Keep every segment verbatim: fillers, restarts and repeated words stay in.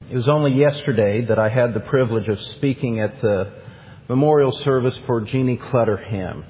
It was only yesterday that I had the privilege of speaking at the memorial service for Jeannie Clutterham.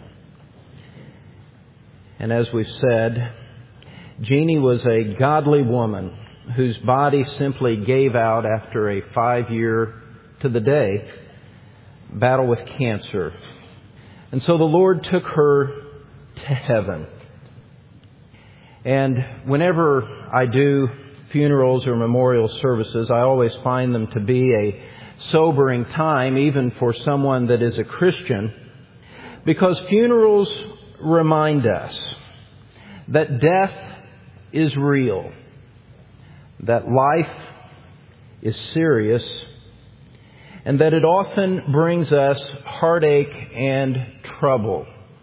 And as we've said, Jeannie was a godly woman whose body simply gave out after a five-year, to the day, battle with cancer. And so the Lord took her to heaven. And whenever I do funerals or memorial services, I always find them to be a sobering time, even for someone that is a Christian, because funerals remind us that death is real, that life is serious, and that it often brings us heartache and trouble.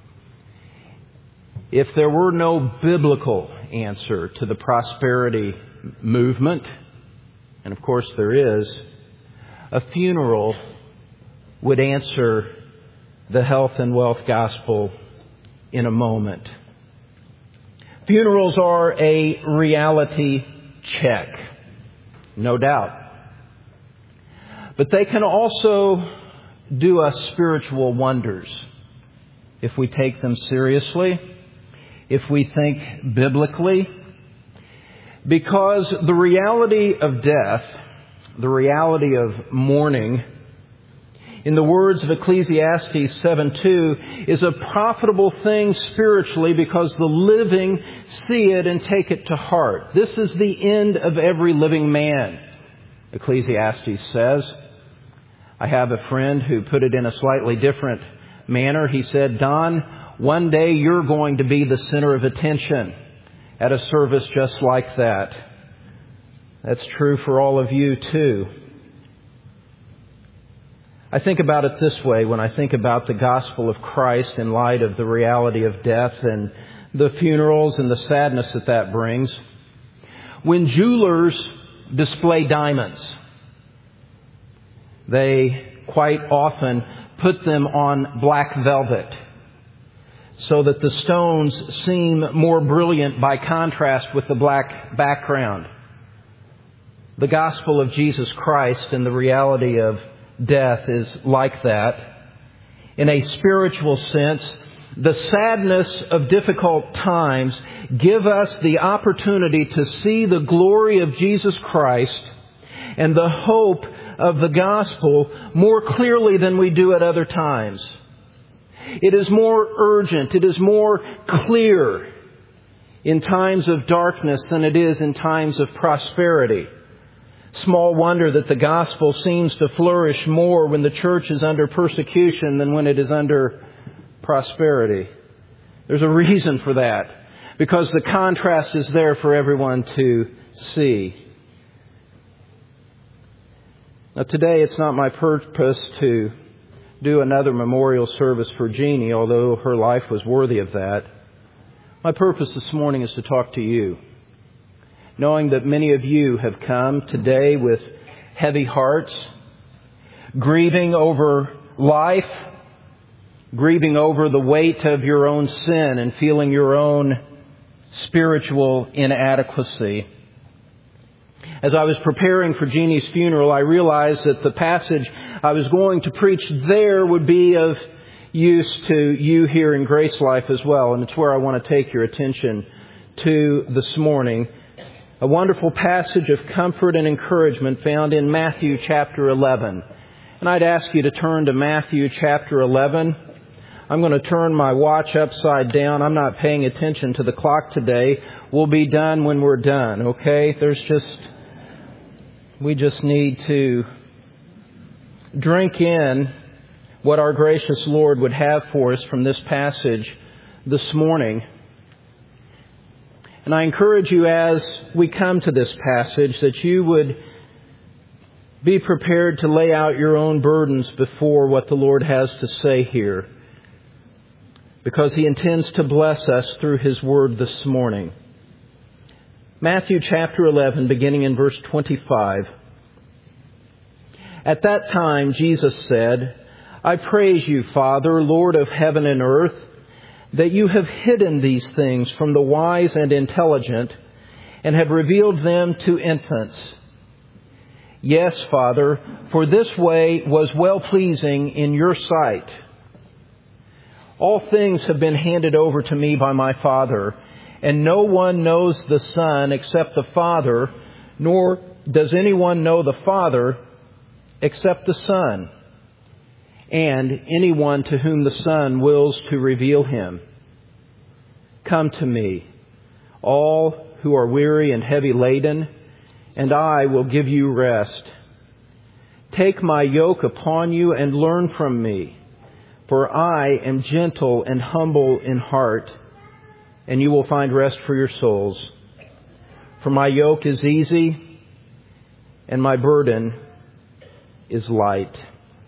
If there were no biblical answer to the prosperity movement, and of course there is, a funeral would answer the health and wealth gospel in a moment. Funerals are a reality check, no doubt. But they can also do us spiritual wonders if we take them seriously, if we think biblically. Because the reality of death, the reality of mourning, in the words of Ecclesiastes seven two, is a profitable thing spiritually because the living see it and take it to heart. This is the end of every living man, Ecclesiastes says. I have a friend who put it in a slightly different manner. He said, Don, one day you're going to be the center of attention at a service just like that. That's true for all of you too. I think about it this way when I think about the gospel of Christ in light of the reality of death and the funerals and the sadness that that brings. When jewelers display diamonds, they quite often put them on black velvet so that the stones seem more brilliant by contrast with the black background. The gospel of Jesus Christ and the reality of death is like that. In a spiritual sense, the sadness of difficult times give us the opportunity to see the glory of Jesus Christ and the hope of the gospel more clearly than we do at other times. It is more urgent, it is more clear in times of darkness than it is in times of prosperity. Small wonder that the gospel seems to flourish more when the church is under persecution than when it is under prosperity. There's a reason for that, because the contrast is there for everyone to see. Now today it's not my purpose to do another memorial service for Jeannie, although her life was worthy of that. My purpose this morning is to talk to you, knowing that many of you have come today with heavy hearts, grieving over life, grieving over the weight of your own sin and feeling your own spiritual inadequacy. As I was preparing for Jeannie's funeral, I realized that the passage I was going to preach there would be of use to you here in Grace Life as well. And it's where I want to take your attention to this morning. A wonderful passage of comfort and encouragement found in Matthew chapter eleven. And I'd ask you to turn to Matthew chapter eleven. I'm going to turn my watch upside down. I'm not paying attention to the clock today. We'll be done when we're done, okay? There's just, we just need to drink in what our gracious Lord would have for us from this passage this morning. And I encourage you as we come to this passage that you would be prepared to lay out your own burdens before what the Lord has to say here, because He intends to bless us through His Word this morning. Matthew chapter eleven, beginning in verse twenty-five. At that time, Jesus said, I praise you, Father, Lord of heaven and earth, that you have hidden these things from the wise and intelligent and have revealed them to infants. Yes, Father, for this way was well-pleasing in your sight. All things have been handed over to me by my Father, and no one knows the Son except the Father, nor does anyone know the Father except the Son, and anyone to whom the Son wills to reveal him. Come to me, all who are weary and heavy laden, and I will give you rest. Take my yoke upon you and learn from me, for I am gentle and humble in heart, and you will find rest for your souls. For my yoke is easy, and my burden is light.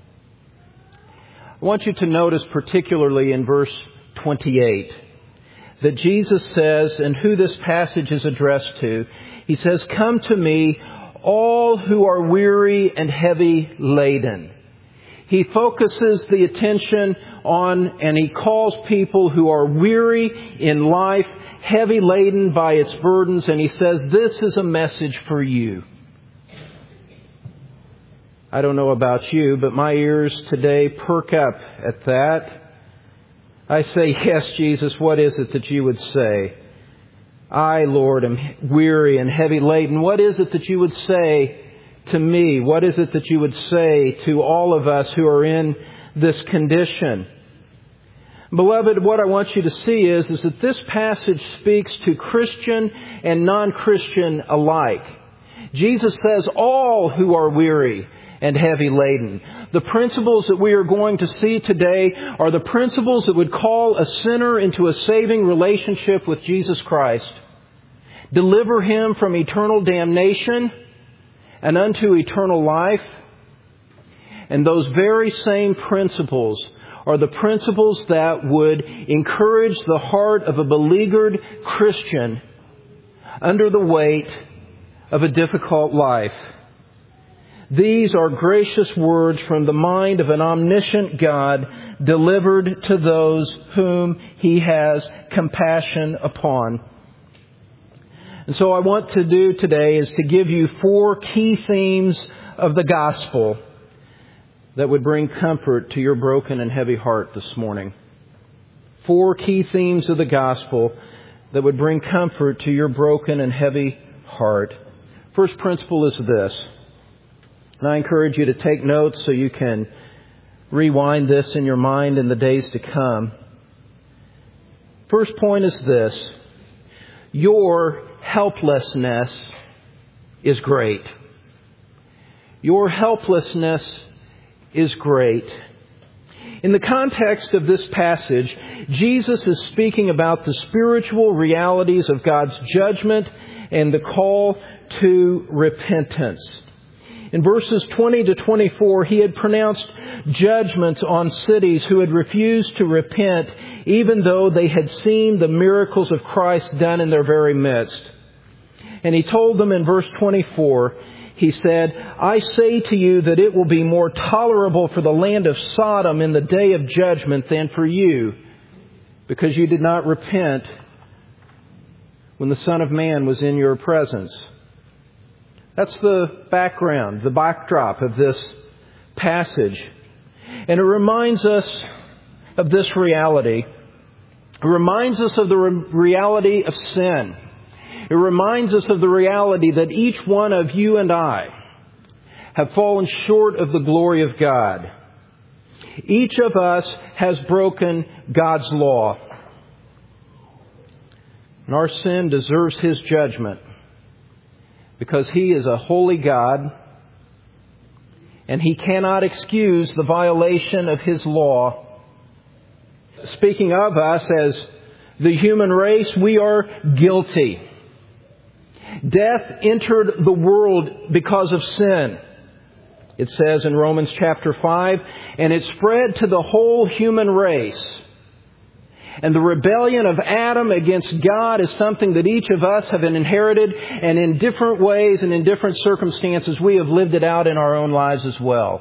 I want you to notice particularly in verse twenty-eight that Jesus says, and who this passage is addressed to, He says, come to me, all who are weary and heavy laden. He focuses the attention on, and He calls people who are weary in life, heavy laden by its burdens, and He says, this is a message for you. I don't know about you, but my ears today perk up at that. I say, yes, Jesus, what is it that you would say? I, Lord, am weary and heavy laden. What is it that you would say to me? What is it that you would say to all of us who are in this condition? Beloved, what I want you to see is, is that this passage speaks to Christian and non-Christian alike. Jesus says all who are weary and heavy laden. The principles that we are going to see today are the principles that would call a sinner into a saving relationship with Jesus Christ, deliver him from eternal damnation and unto eternal life. And those very same principles are the principles that would encourage the heart of a beleaguered Christian under the weight of a difficult life. These are gracious words from the mind of an omniscient God delivered to those whom He has compassion upon. And so I want to do today is to give you four key themes of the gospel that would bring comfort to your broken and heavy heart this morning. Four key themes of the gospel that would bring comfort to your broken and heavy heart. First principle is this. And I encourage you to take notes so you can rewind this in your mind in the days to come. First point is this. Your helplessness is great. Your helplessness is great. In the context of this passage, Jesus is speaking about the spiritual realities of God's judgment and the call to repentance. In verses twenty to twenty-four, He had pronounced judgments on cities who had refused to repent, even though they had seen the miracles of Christ done in their very midst. And He told them in verse twenty-four, He said, I say to you that it will be more tolerable for the land of Sodom in the day of judgment than for you, because you did not repent when the Son of Man was in your presence. That's the background, the backdrop of this passage. And it reminds us of this reality. It reminds us of the reality of sin. It reminds us of the reality that each one of you and I have fallen short of the glory of God. Each of us has broken God's law. And our sin deserves His judgment, because He is a holy God, and He cannot excuse the violation of His law. Speaking of us as the human race, we are guilty. Death entered the world because of sin. It says in Romans chapter five, and it spread to the whole human race. And the rebellion of Adam against God is something that each of us have inherited, and in different ways and in different circumstances we have lived it out in our own lives as well.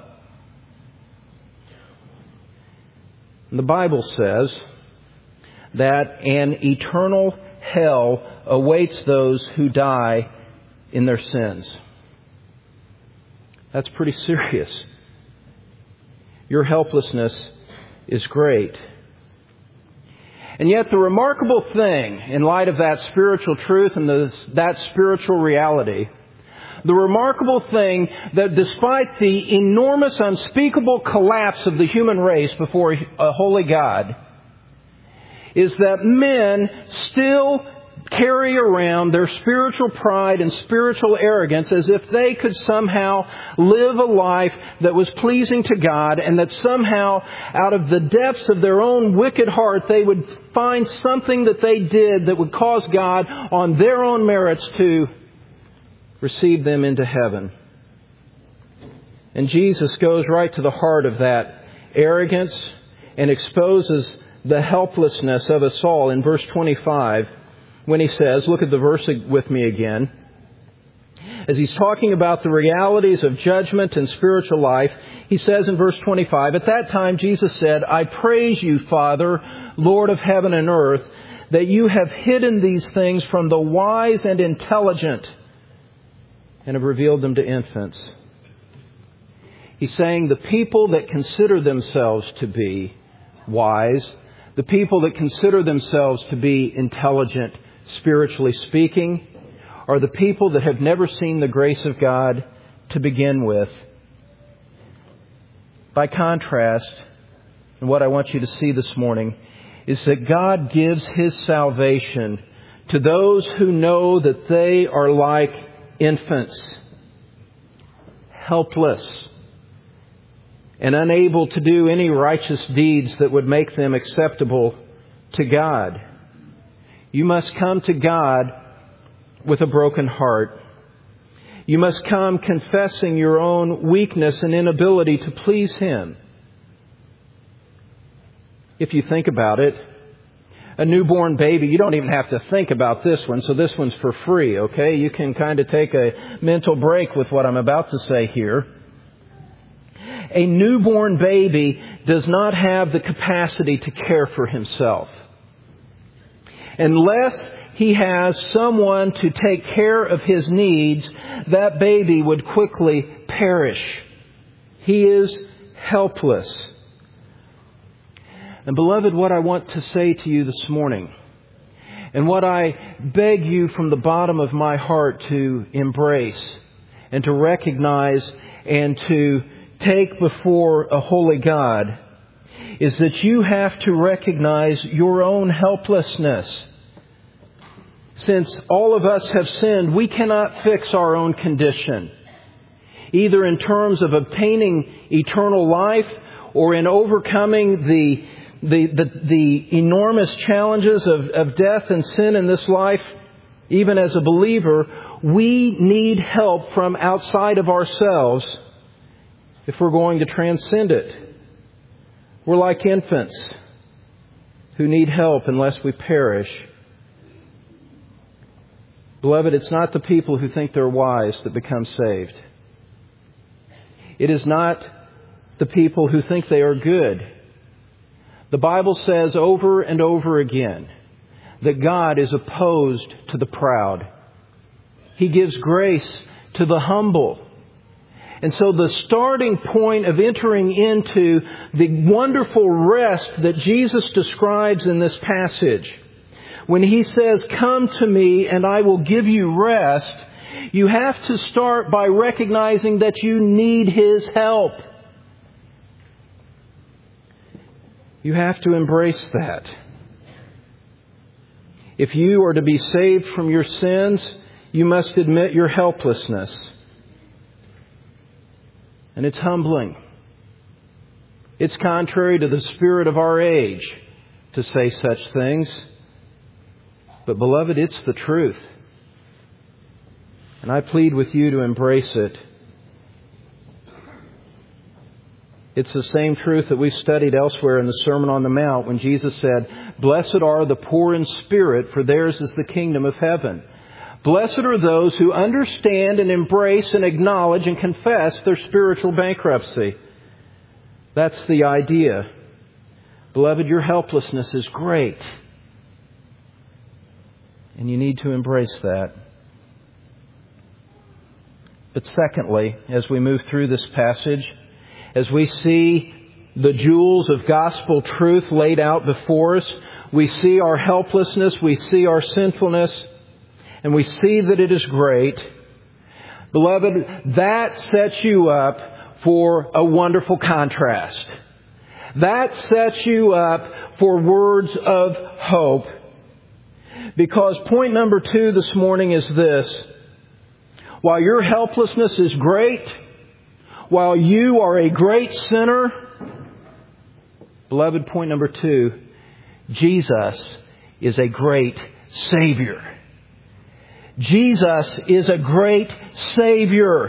And the Bible says that an eternal hell awaits those who die in their sins. That's pretty serious. Your helplessness is great. And yet the remarkable thing, in light of that spiritual truth and the, that spiritual reality, the remarkable thing that despite the enormous, unspeakable collapse of the human race before a holy God, is that men still carry around their spiritual pride and spiritual arrogance as if they could somehow live a life that was pleasing to God, and that somehow out of the depths of their own wicked heart they would find something that they did that would cause God on their own merits to receive them into heaven. And Jesus goes right to the heart of that arrogance and exposes the helplessness of us all in verse twenty-five. When he says, look at the verse with me again, as he's talking about the realities of judgment and spiritual life, he says in verse twenty-five, at that time Jesus said, I praise you, Father, Lord of heaven and earth, that you have hidden these things from the wise and intelligent and have revealed them to infants. He's saying the people that consider themselves to be wise, the people that consider themselves to be intelligent, spiritually speaking, are the people that have never seen the grace of God to begin with. By contrast, and what I want you to see this morning, is that God gives His salvation to those who know that they are like infants, helpless, and unable to do any righteous deeds that would make them acceptable to God. You must come to God with a broken heart. You must come confessing your own weakness and inability to please Him. If you think about it, a newborn baby, you don't even have to think about this one, so this one's for free, okay? You can kind of take a mental break with what I'm about to say here. A newborn baby does not have the capacity to care for himself. Unless he has someone to take care of his needs, that baby would quickly perish. He is helpless. And beloved, what I want to say to you this morning, and what I beg you from the bottom of my heart to embrace and to recognize and to take before a holy God, is that you have to recognize your own helplessness. Since all of us have sinned, we cannot fix our own condition, either in terms of obtaining eternal life or in overcoming the the the, the enormous challenges of, of death and sin in this life. Even as a believer, we need help from outside of ourselves if we're going to transcend it. We're like infants who need help unless we perish. Beloved, it's not the people who think they're wise that become saved. It is not the people who think they are good. The Bible says over and over again that God is opposed to the proud. He gives grace to the humble. And so the starting point of entering into the wonderful rest that Jesus describes in this passage, when He says, come to me and I will give you rest, you have to start by recognizing that you need His help. You have to embrace that. If you are to be saved from your sins, you must admit your helplessness. And it's humbling. It's contrary to the spirit of our age to say such things. But beloved, it's the truth. And I plead with you to embrace it. It's the same truth that we studied elsewhere in the Sermon on the Mount when Jesus said, blessed are the poor in spirit, for theirs is the kingdom of heaven. Blessed are those who understand and embrace and acknowledge and confess their spiritual bankruptcy. That's the idea. Beloved, your helplessness is great. And you need to embrace that. But secondly, as we move through this passage, as we see the jewels of gospel truth laid out before us, we see our helplessness, we see our sinfulness, and we see that it is great. Beloved, that sets you up for a wonderful contrast. That sets you up for words of hope. Because point number two this morning is this. While your helplessness is great, while you are a great sinner, beloved, point number two, Jesus is a great Savior. Jesus is a great Savior.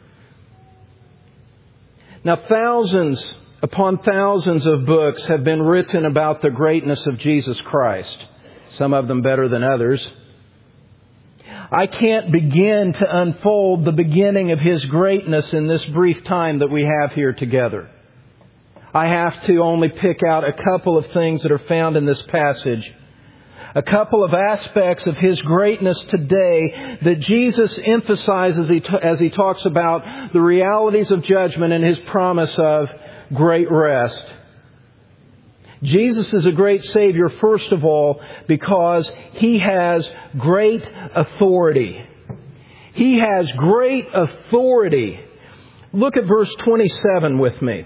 Now, thousands upon thousands of books have been written about the greatness of Jesus Christ. Some of them better than others. I can't begin to unfold the beginning of His greatness in this brief time that we have here together. I have to only pick out a couple of things that are found in this passage. A couple of aspects of His greatness today that Jesus emphasizes as He talks about the realities of judgment and His promise of great rest. Jesus is a great Savior, first of all, because He has great authority. He has great authority. Look at verse twenty-seven with me.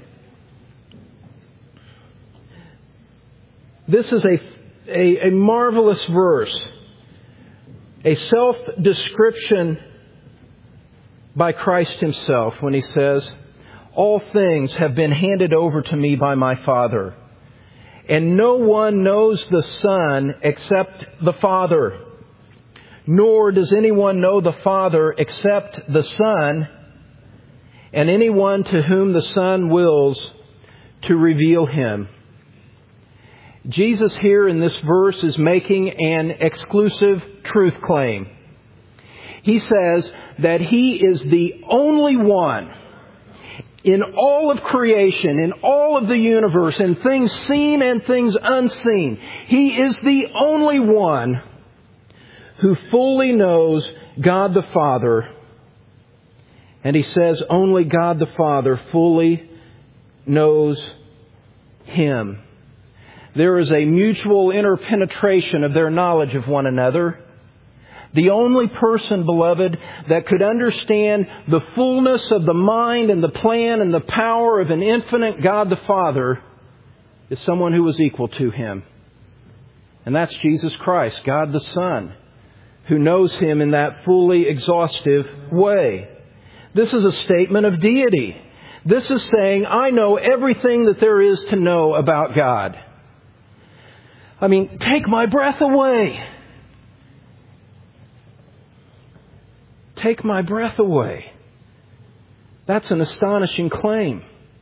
This is a, a, a marvelous verse. A self-description by Christ Himself when He says, "All things have been handed over to me by my Father. And no one knows the Son except the Father. Nor does anyone know the Father except the Son, and anyone to whom the Son wills to reveal Him." Jesus here in this verse is making an exclusive truth claim. He says that He is the only one in all of creation, in all of the universe, in things seen and things unseen. He is the only one who fully knows God the Father. And He says only God the Father fully knows Him. There is a mutual interpenetration of their knowledge of one another. The only person, beloved, that could understand the fullness of the mind and the plan and the power of an infinite God the Father is someone who was equal to Him. And that's Jesus Christ, God the Son, who knows Him in that fully exhaustive way. This is a statement of deity. This is saying, I know everything that there is to know about God. I mean, take my breath away. Take my breath away. That's an astonishing claim.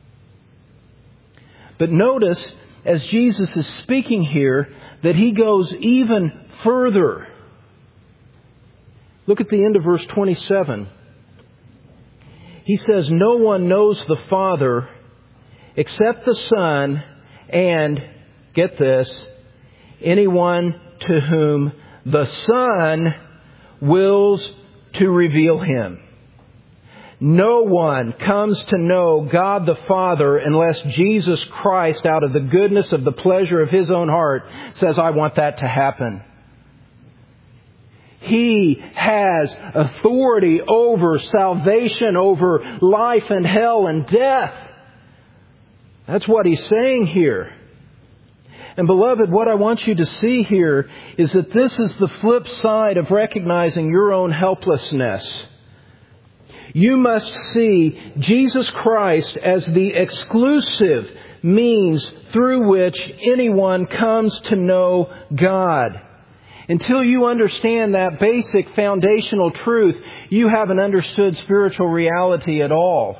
But notice, as Jesus is speaking here, that He goes even further. Look at the end of verse twenty-seven. He says, "No one knows the Father except the Son, and," get this, "anyone to whom the Son wills to reveal Him." No one comes to know God the Father unless Jesus Christ, out of the goodness of the pleasure of His own heart, says, I want that to happen. He has authority over salvation, over life and hell and death. That's what He's saying here. And beloved, what I want you to see here is that this is the flip side of recognizing your own helplessness. You must see Jesus Christ as the exclusive means through which anyone comes to know God. Until you understand that basic foundational truth, you haven't understood spiritual reality at all.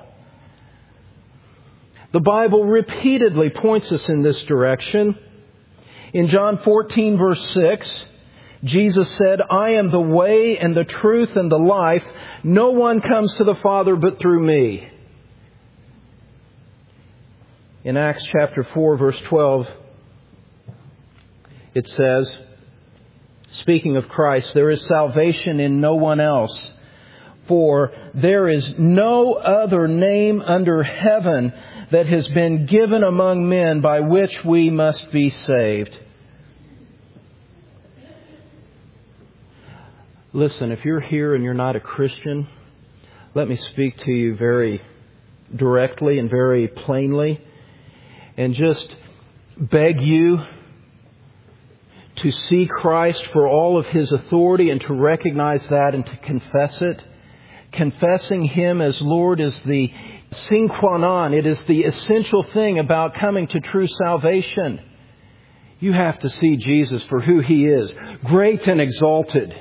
The Bible repeatedly points us in this direction. In John fourteen, verse six, Jesus said, I am the way and the truth and the life. No one comes to the Father but through me. In Acts chapter four, verse twelve, it says, speaking of Christ, there is salvation in no one else, For there is no other name under heaven that has been given among men by which we must be saved. Listen, if you're here and you're not a Christian, let me speak to you very directly and very plainly and just beg you to see Christ for all of His authority and to recognize that and to confess it. Confessing Him as Lord is the sine qua non. It is the essential thing about coming to true salvation. You have to see Jesus for who He is, great and exalted.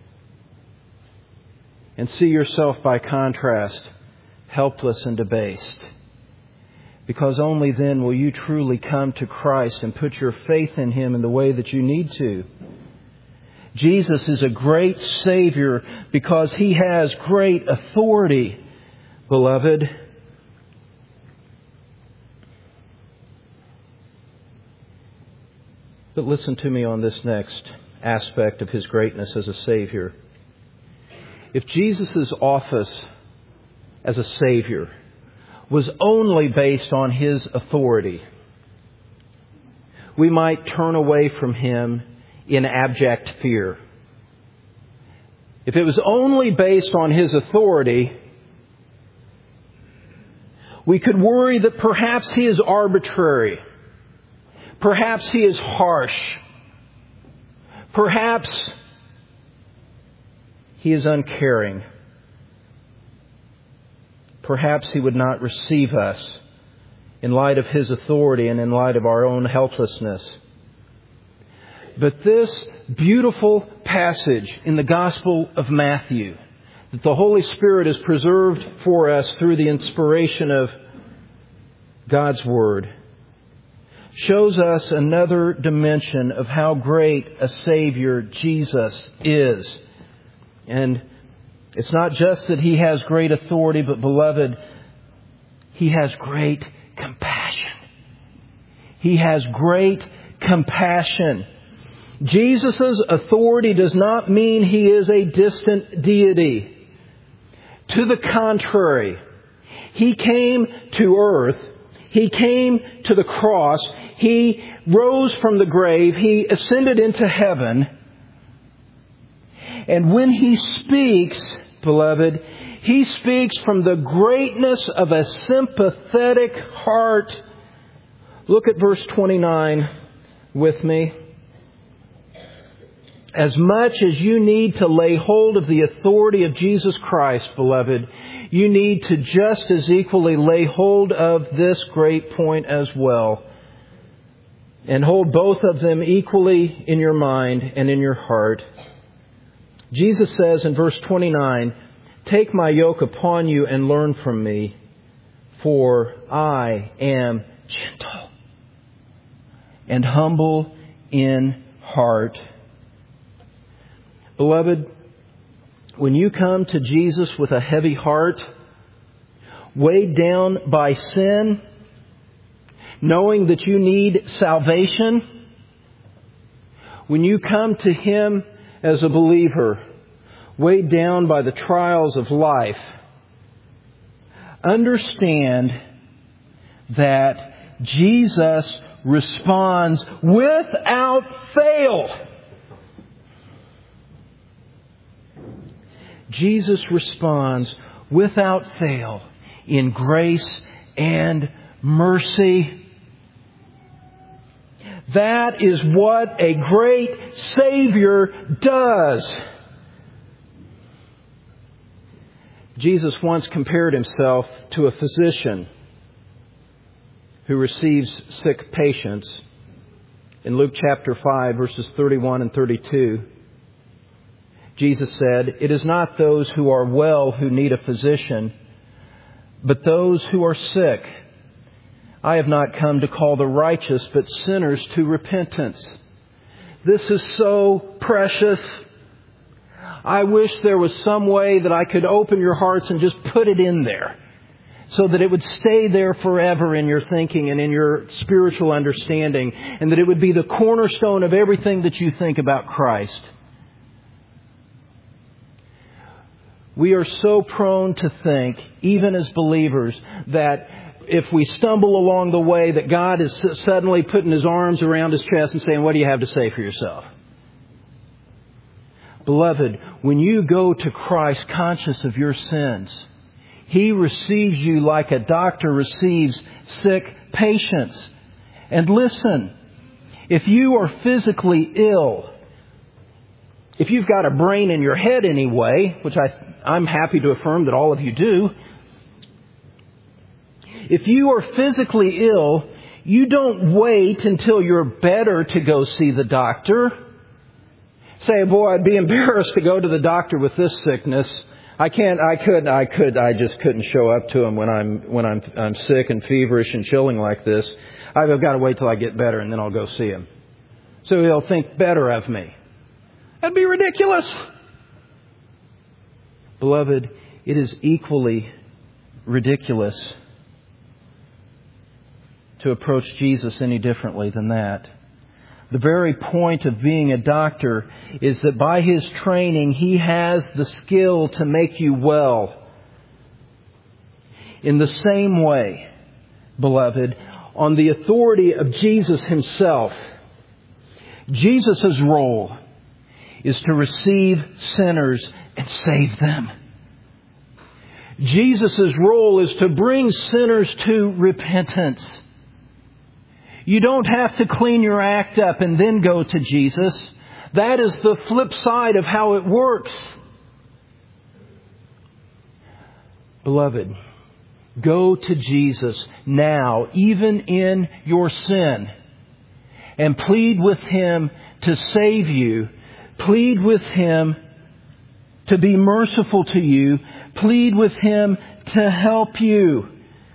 And see yourself by contrast, helpless and debased. Because only then will you truly come to Christ and put your faith in Him in the way that you need to. Jesus is a great Savior because He has great authority, beloved. But listen to me on this next aspect of His greatness as a Savior. If Jesus' office as a Savior was only based on His authority, we might turn away from Him in abject fear. If it was only based on His authority, we could worry that perhaps He is arbitrary. Perhaps He is harsh. Perhaps He is uncaring. Perhaps He would not receive us in light of His authority and in light of our own helplessness. But this beautiful passage in the Gospel of Matthew that the Holy Spirit has preserved for us through the inspiration of God's Word shows us another dimension of how great a Savior Jesus is. And it's not just that He has great authority, but beloved, He has great compassion. He has great compassion. Jesus' authority does not mean He is a distant deity. To the contrary, He came to earth. He came to the cross. He rose from the grave. He ascended into heaven. And when He speaks, beloved, He speaks from the greatness of a sympathetic heart. Look at verse twenty-nine with me. As much as you need to lay hold of the authority of Jesus Christ, beloved, you need to just as equally lay hold of this great point as well. And hold both of them equally in your mind and in your heart. Jesus says in verse twenty-nine, "Take my yoke upon you and learn from me, for I am gentle and humble in heart." Beloved, when you come to Jesus with a heavy heart, weighed down by sin, knowing that you need salvation, when you come to Him as a believer, weighed down by the trials of life, understand that Jesus responds without fail. Jesus responds without fail in grace and mercy. That is what a great Savior does. Jesus once compared Himself to a physician who receives sick patients. In Luke chapter five, verses thirty-one and thirty-two, Jesus said, "It is not those who are well who need a physician, but those who are sick. I have not come to call the righteous, but sinners to repentance." This is so precious. I wish there was some way that I could open your hearts and just put it in there so that it would stay there forever in your thinking and in your spiritual understanding, and that it would be the cornerstone of everything that you think about Christ. We are so prone to think, even as believers, that if we stumble along the way, that God is suddenly putting His arms around His chest and saying, what do you have to say for yourself? Beloved, when you go to Christ conscious of your sins, He receives you like a doctor receives sick patients. And listen, if you are physically ill, if you've got a brain in your head anyway, which I, I'm happy to affirm that all of you do, if you are physically ill, you don't wait until you're better to go see the doctor. Say, boy, I'd be embarrassed to go to the doctor with this sickness. I can't, I could, I could, I just couldn't show up to him when I'm, when I'm, I'm sick and feverish and chilling like this. I've got to wait till I get better and then I'll go see him. So he'll think better of me. That'd be ridiculous. Beloved, it is equally ridiculous to approach Jesus any differently than that. The very point of being a doctor is that by His training, He has the skill to make you well. In the same way, beloved, on the authority of Jesus Himself, Jesus' role is to receive sinners and save them. Jesus' role is to bring sinners to repentance. You don't have to clean your act up and then go to Jesus. That is the flip side of how it works. Beloved, go to Jesus now, even in your sin, and plead with Him to save you. Plead with Him to be merciful to you. Plead with Him to help you.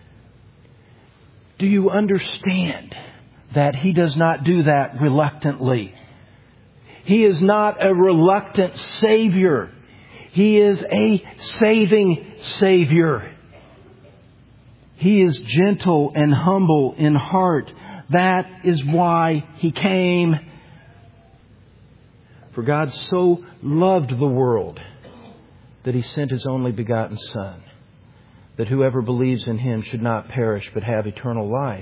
Do you understand that He does not do that reluctantly? He is not a reluctant Savior. He is a saving Savior. He is gentle and humble in heart. That is why He came. For God so loved the world that He sent His only begotten Son, that whoever believes in Him should not perish but have eternal life.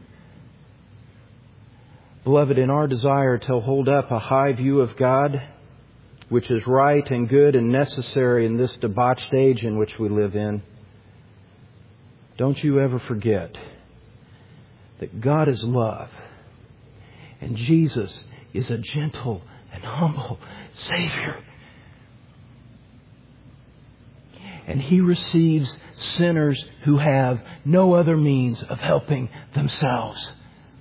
Beloved, in our desire to hold up a high view of God, which is right and good and necessary in this debauched age in which we live in, don't you ever forget that God is love and Jesus is a gentle and humble Savior. And He receives sinners who have no other means of helping themselves.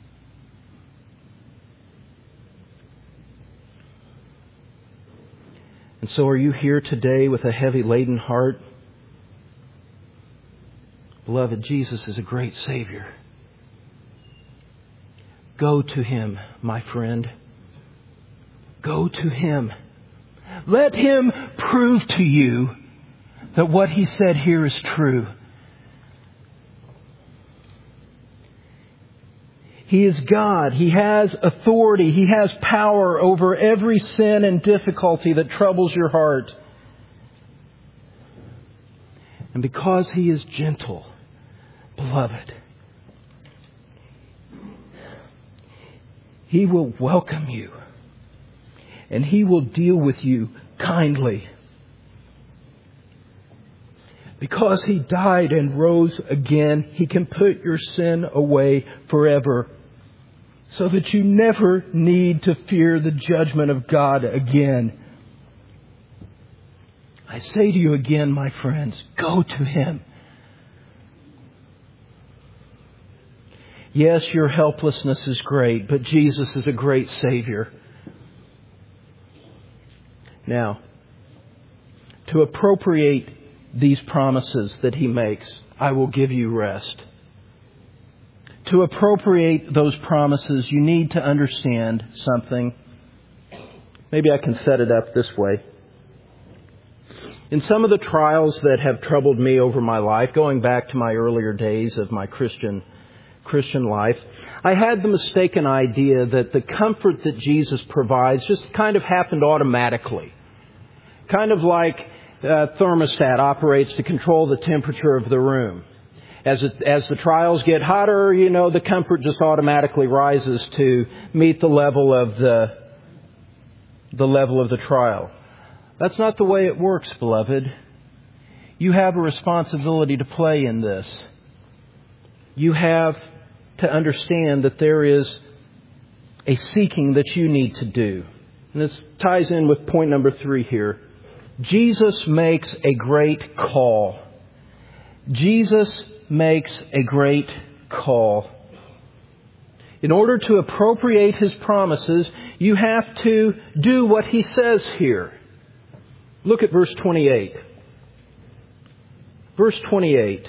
And so are you here today with a heavy laden heart? Beloved, Jesus is a great Savior. Go to Him, my friend. Go to Him. Let Him prove to you that what He said here is true. He is God. He has authority. He has power over every sin and difficulty that troubles your heart. And because He is gentle, beloved, He will welcome you. And He will deal with you kindly. Because He died and rose again, He can put your sin away forever, so that you never need to fear the judgment of God again. I say to you again, my friends, go to Him. Yes, your helplessness is great, but Jesus is a great Savior. Now, to appropriate these promises that He makes, I will give you rest. To appropriate those promises, you need to understand something. Maybe I can set it up this way. In some of the trials that have troubled me over my life, going back to my earlier days of my Christian Christian life, I had the mistaken idea that the comfort that Jesus provides just kind of happened automatically. Kind of like uh, thermostat operates to control the temperature of the room. As it, as the trials get hotter, you know, the comfort just automatically rises to meet the level of the the level of the trial. That's not the way it works, beloved. You have a responsibility to play in this. You have to understand that there is a seeking that you need to do. And this ties in with point number three here. Jesus makes a great call. Jesus makes a great call. In order to appropriate His promises, you have to do what He says here. Look at verse twenty-eight. Verse twenty-eight.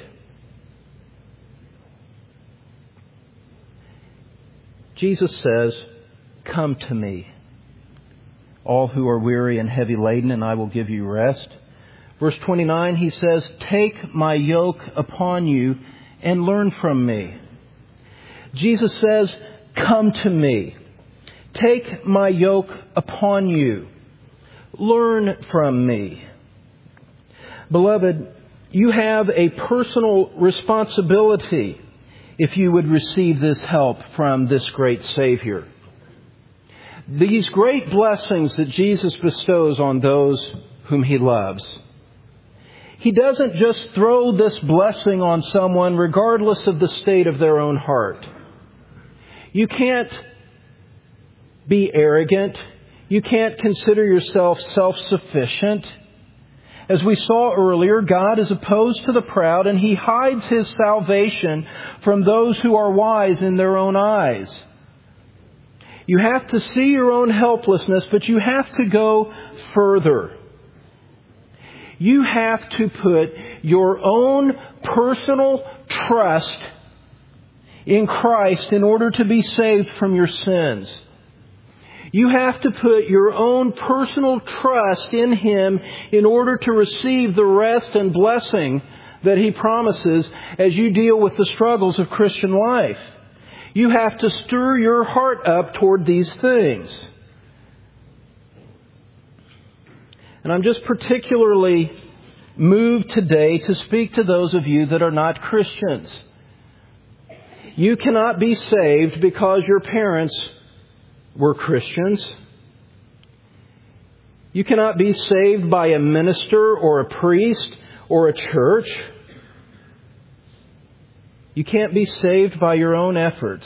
Jesus says, "Come to me, all who are weary and heavy laden, and I will give you rest." Verse twenty-nine, He says, "Take my yoke upon you and learn from me." Jesus says, "Come to me. Take my yoke upon you. Learn from me." Beloved, you have a personal responsibility if you would receive this help from this great Savior. These great blessings that Jesus bestows on those whom He loves. He doesn't just throw this blessing on someone regardless of the state of their own heart. You can't be arrogant. You can't consider yourself self-sufficient. As we saw earlier, God is opposed to the proud, and He hides His salvation from those who are wise in their own eyes. You have to see your own helplessness, but you have to go further. You have to put your own personal trust in Christ in order to be saved from your sins. You have to put your own personal trust in Him in order to receive the rest and blessing that He promises as you deal with the struggles of Christian life. You have to stir your heart up toward these things. And I'm just particularly moved today to speak to those of you that are not Christians. You cannot be saved because your parents were Christians. You cannot be saved by a minister or a priest or a church. You can't be saved by your own efforts.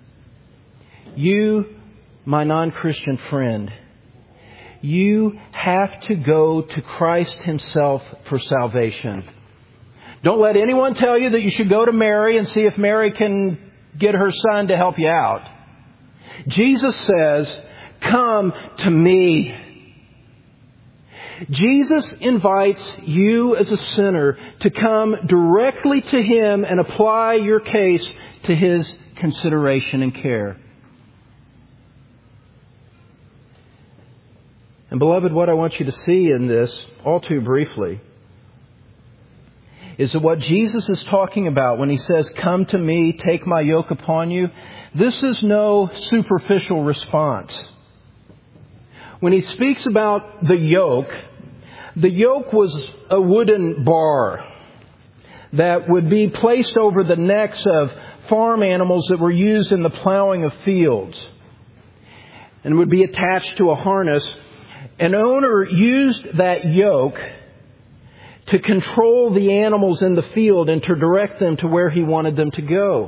You, my non-Christian friend, you have to go to Christ Himself for salvation. Don't let anyone tell you that you should go to Mary and see if Mary can get her son to help you out. Jesus says, "Come to me." Jesus invites you as a sinner to come directly to Him and apply your case to His consideration and care. And beloved, what I want you to see in this, all too briefly, is that what Jesus is talking about when He says, "Come to me, take my yoke upon you," this is no superficial response. When He speaks about the yoke, the yoke was a wooden bar that would be placed over the necks of farm animals that were used in the plowing of fields and would be attached to a harness. An owner used that yoke to control the animals in the field and to direct them to where he wanted them to go.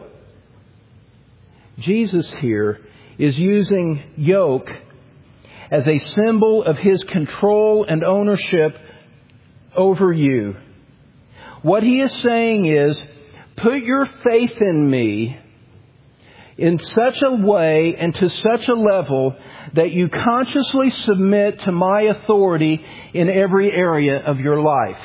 Jesus here is using yoke as a symbol of His control and ownership over you. What He is saying is, put your faith in me in such a way and to such a level that you consciously submit to my authority in every area of your life.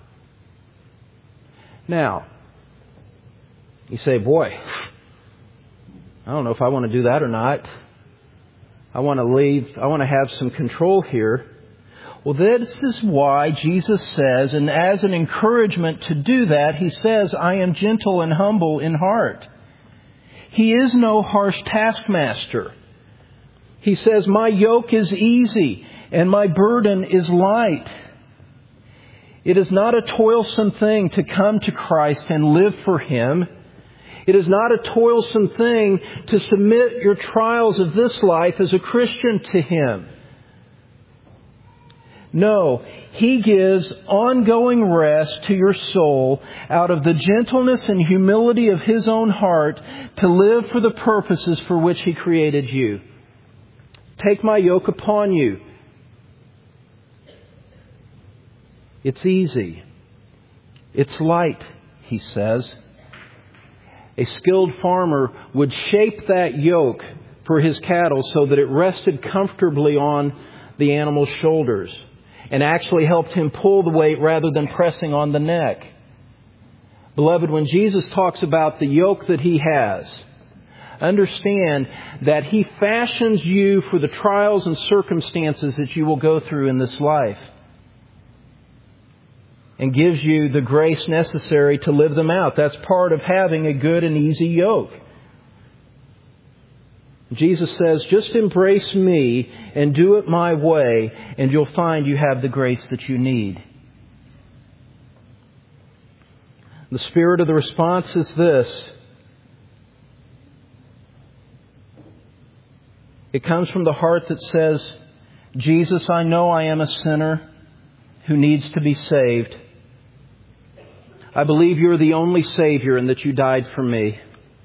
Now, you say, boy, I don't know if I want to do that or not. I want to leave, I want to have some control here. Well, this is why Jesus says, and as an encouragement to do that, He says, "I am gentle and humble in heart." He is no harsh taskmaster. He says, "My yoke is easy and my burden is light." It is not a toilsome thing to come to Christ and live for Him. It is not a toilsome thing to submit your trials of this life as a Christian to Him. No, He gives ongoing rest to your soul out of the gentleness and humility of His own heart to live for the purposes for which He created you. Take my yoke upon you. It's easy. It's light, He says. A skilled farmer would shape that yoke for his cattle so that it rested comfortably on the animal's shoulders and actually helped him pull the weight rather than pressing on the neck. Beloved, when Jesus talks about the yoke that He has, understand that He fashions you for the trials and circumstances that you will go through in this life, and gives you the grace necessary to live them out. That's part of having a good and easy yoke. Jesus says, just embrace me and do it my way, and you'll find you have the grace that you need. The spirit of the response is this. It comes from the heart that says, Jesus, I know I am a sinner who needs to be saved. I believe You're the only Savior and that You died for me.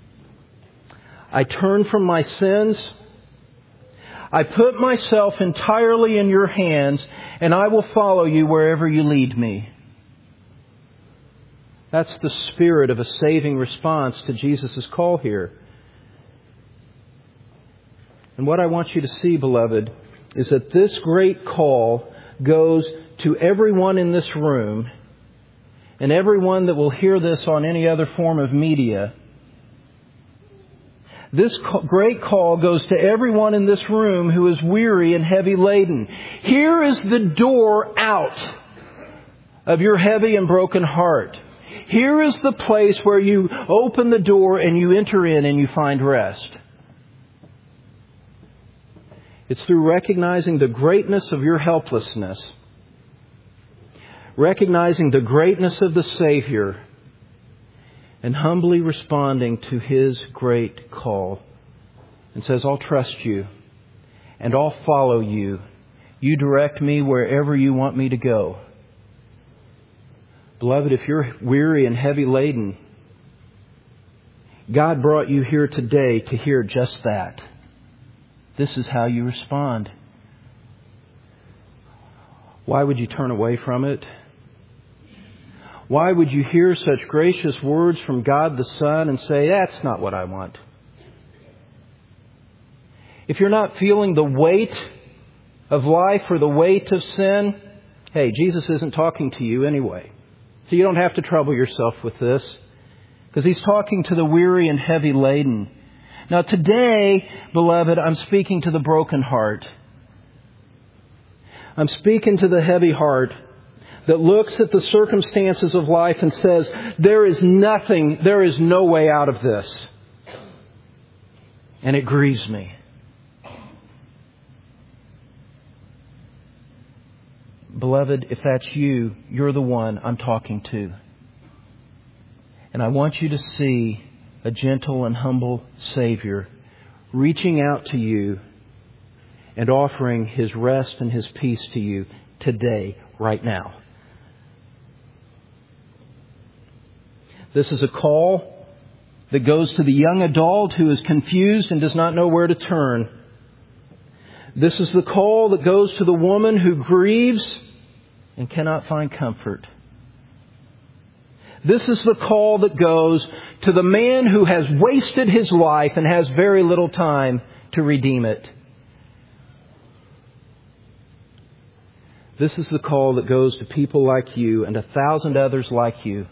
I turn from my sins. I put myself entirely in Your hands, and I will follow You wherever You lead me. That's the spirit of a saving response to Jesus' call here. And what I want you to see, beloved, is that this great call goes to everyone in this room and everyone that will hear this on any other form of media. This great call goes to everyone in this room who is weary and heavy laden. Here is the door out of your heavy and broken heart. Here is the place where you open the door and you enter in and you find rest. It's through recognizing the greatness of your helplessness, recognizing the greatness of the Savior, and humbly responding to His great call. And says, I'll trust You and I'll follow You. You direct me wherever You want me to go. Beloved, if you're weary and heavy laden, God brought you here today to hear just that. This is how you respond. Why would you turn away from it? Why would you hear such gracious words from God the Son and say, that's not what I want? If you're not feeling the weight of life or the weight of sin, hey, Jesus isn't talking to you anyway. So you don't have to trouble yourself with this, because He's talking to the weary and heavy laden. Now today, beloved, I'm speaking to the broken heart. I'm speaking to the heavy heart that looks at the circumstances of life and says, there is nothing, there is no way out of this. And it grieves me. Beloved, if that's you, you're the one I'm talking to. And I want you to see a gentle and humble Savior reaching out to you and offering His rest and His peace to you today, right now. This is a call that goes to the young adult who is confused and does not know where to turn. This is the call that goes to the woman who grieves and cannot find comfort. This is the call that goes to the man who has wasted his life and has very little time to redeem it. This is the call that goes to people like you and a thousand others like you.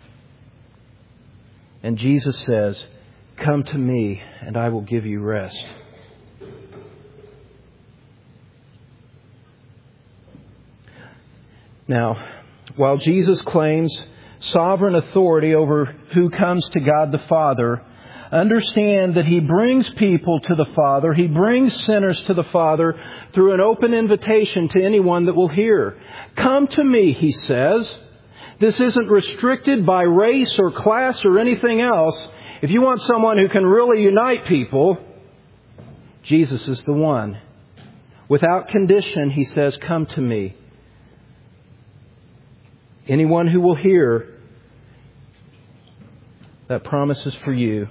And Jesus says, come to me and I will give you rest. Now, while Jesus claims sovereign authority over who comes to God the Father, understand that He brings people to the Father. He brings sinners to the Father through an open invitation to anyone that will hear. Come to me, He says. This isn't restricted by race or class or anything else. If you want someone who can really unite people, Jesus is the one. Without condition, He says, come to me. Anyone who will hear, that promise is for you.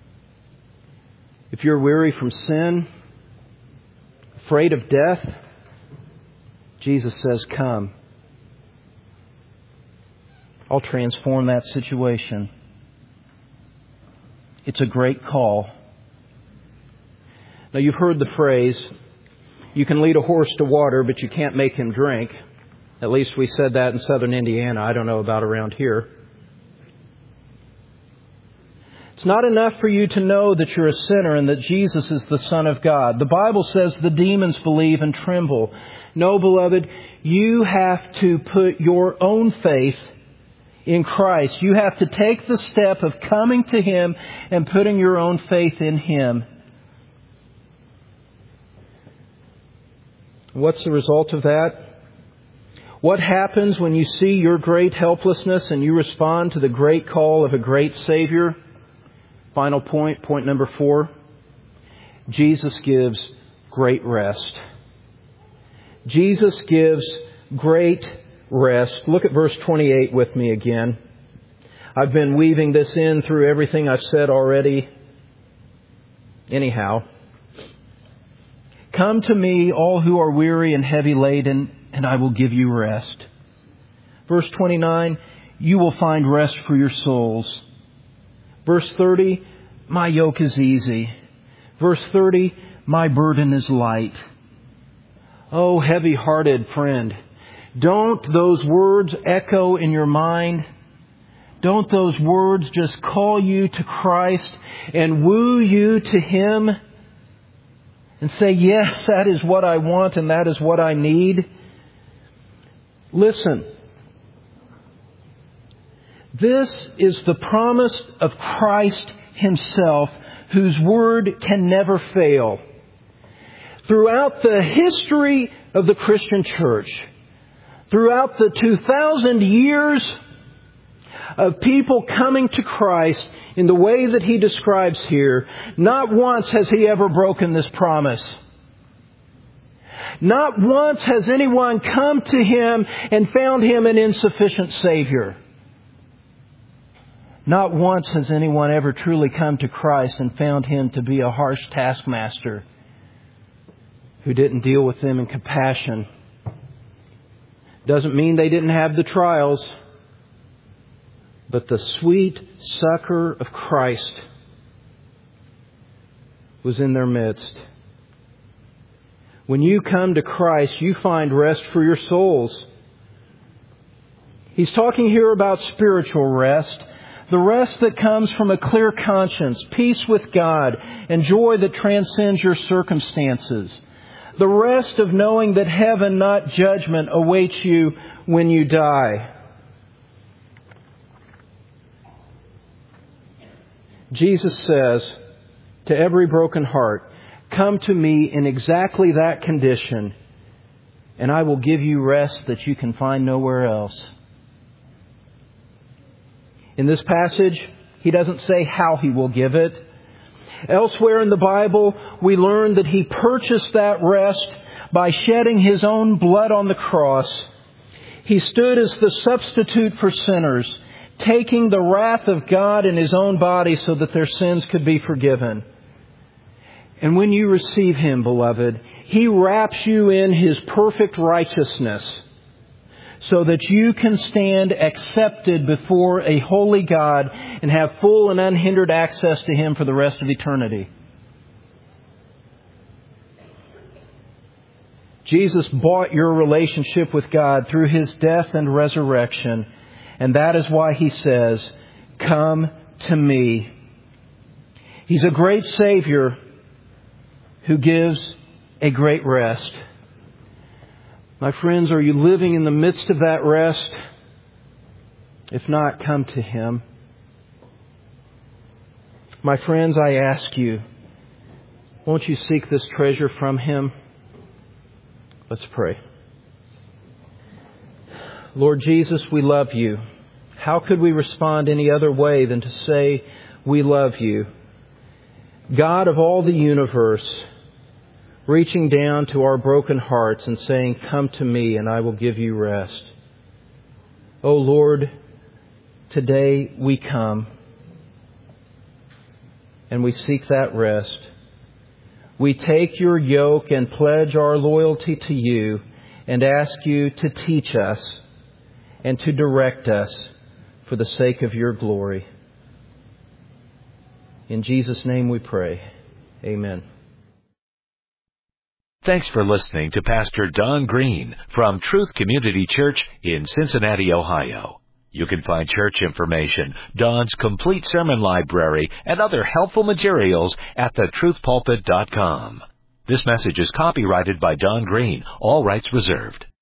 If you're weary from sin, afraid of death, Jesus says, come. I'll transform that situation. It's a great call. Now, you've heard the phrase, you can lead a horse to water, but you can't make him drink. At least we said that in southern Indiana. I don't know about around here. It's not enough for you to know that you're a sinner and that Jesus is the Son of God. The Bible says the demons believe and tremble. No, beloved, you have to put your own faith in Christ. You have to take the step of coming to Him and putting your own faith in Him. What's the result of that? What happens when you see your great helplessness and you respond to the great call of a great Savior? Final point, point number four. Jesus gives great rest. Jesus gives great rest. Look at verse twenty-eight with me again. I've been weaving this in through everything I've said already. Anyhow. Come to me, all who are weary and heavy laden, and I will give you rest. Verse twenty-nine, you will find rest for your souls. Verse thirty, my yoke is easy. Verse thirty, my burden is light. Oh, heavy-hearted friend, don't those words echo in your mind? Don't those words just call you to Christ and woo you to Him? And say, yes, that is what I want and that is what I need. Listen. This is the promise of Christ Himself, whose word can never fail. Throughout the history of the Christian church, throughout the two thousand years of people coming to Christ in the way that He describes here, not once has He ever broken this promise. Not once has anyone come to Him and found Him an insufficient Savior. Not once has anyone ever truly come to Christ and found Him to be a harsh taskmaster who didn't deal with them in compassion. Doesn't mean they didn't have the trials. But the sweet succor of Christ was in their midst. When you come to Christ, you find rest for your souls. He's talking here about spiritual rest. The rest that comes from a clear conscience, peace with God, and joy that transcends your circumstances. The rest of knowing that heaven, not judgment, awaits you when you die. Jesus says to every broken heart, come to me in exactly that condition, and I will give you rest that you can find nowhere else. In this passage, He doesn't say how He will give it. Elsewhere in the Bible, we learn that He purchased that rest by shedding His own blood on the cross. He stood as the substitute for sinners, taking the wrath of God in His own body so that their sins could be forgiven. And when you receive Him, beloved, He wraps you in His perfect righteousness so that you can stand accepted before a holy God and have full and unhindered access to Him for the rest of eternity. Jesus bought your relationship with God through His death and resurrection. And that is why He says, come to me. He's a great Savior who gives a great rest. My friends, are you living in the midst of that rest? If not, come to Him. My friends, I ask you, won't you seek this treasure from Him? Let's pray. Lord Jesus, we love you. How could we respond any other way than to say we love you? God of all the universe, reaching down to our broken hearts and saying, come to me and I will give you rest. Oh Lord, today we come and we seek that rest. We take your yoke and pledge our loyalty to you and ask you to teach us and to direct us for the sake of your glory. In Jesus' name we pray. Amen. Thanks for listening to Pastor Don Green from Truth Community Church in Cincinnati, Ohio. You can find church information, Don's complete sermon library, and other helpful materials at the truth pulpit dot com. This message is copyrighted by Don Green, all rights reserved.